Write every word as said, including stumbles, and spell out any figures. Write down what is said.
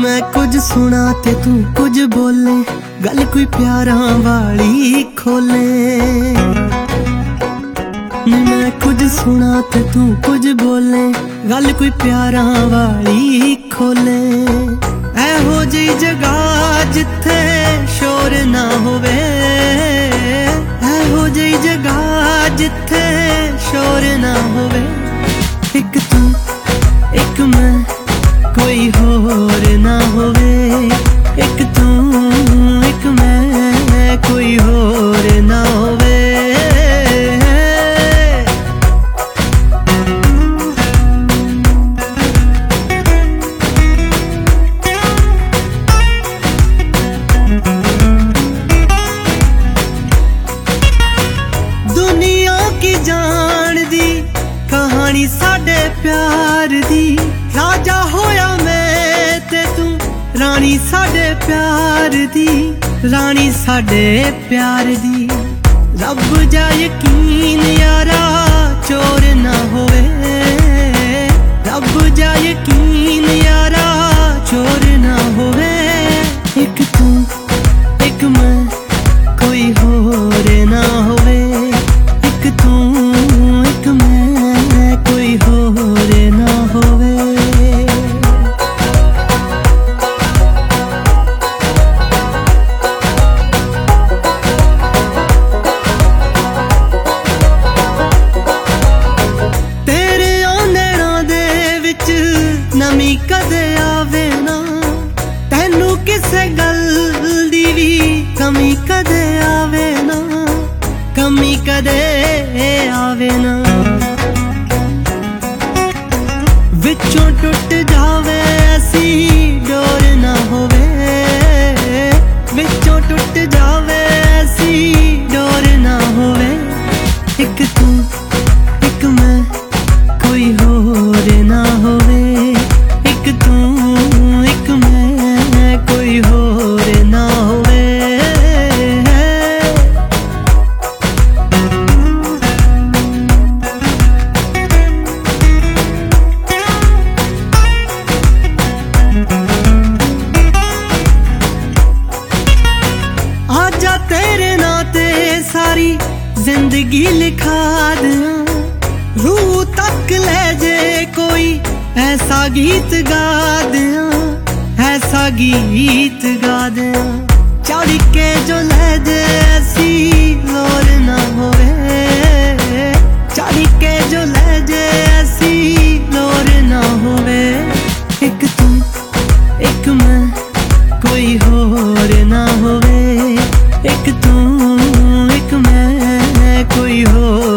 मैं कुछ सुना ते तू कुछ बोले, गल कोई प्यारा वाली खोले। मैं कुछ सुना ते तू कुछ बोले, गल कोई प्यारा वाली खोले। ऐहो जी जगह जिथे शोर ना होवे, ऐहो जी जगह जिथे शोर ना होवे। एक तू एक मैं कोई होर ना होवे, एक तू एक मैं कोई होर ना होवे। दुनिया की जान दी कहानी साडे प्यार दी, राजा होया मैं ते तू रानी साडे प्यार दी, रानी साडे प्यार दी। रब जा यकीन यारा चोर ना होवे, रब जा यकीन यारा चोर ना होवे। एक तू एक मैं कोई होर ना होवे, एक तू एक मैं कोई होर ना होवे। नमी कदे आवे ना, तैनू किसे गल दी भी कमी कदे आवे ना, कमी कदे आवे ना। विचों टुट जावे ऐसी डोर ना होवे, विचों टुट जावे ऐसी डोर ना होवे। एक तू एक मैं कोई होर ना होवे, एक तू एक मैं कोई होर ना होवे। आजा तेरे नाते सारी जिंदगी लिखा दियां, रूह तक ले जे कोई ऐसा गीत गा दियां, ऐसा गीत गा दियां। चढ़ के जो ले जे ऐसी लोर ना होवे, चढ़ के जो ले जे ऐसी लोर ना होवे। एक तू एक मैं कोई होर ना होवे, एक तू एक मैं कोई होर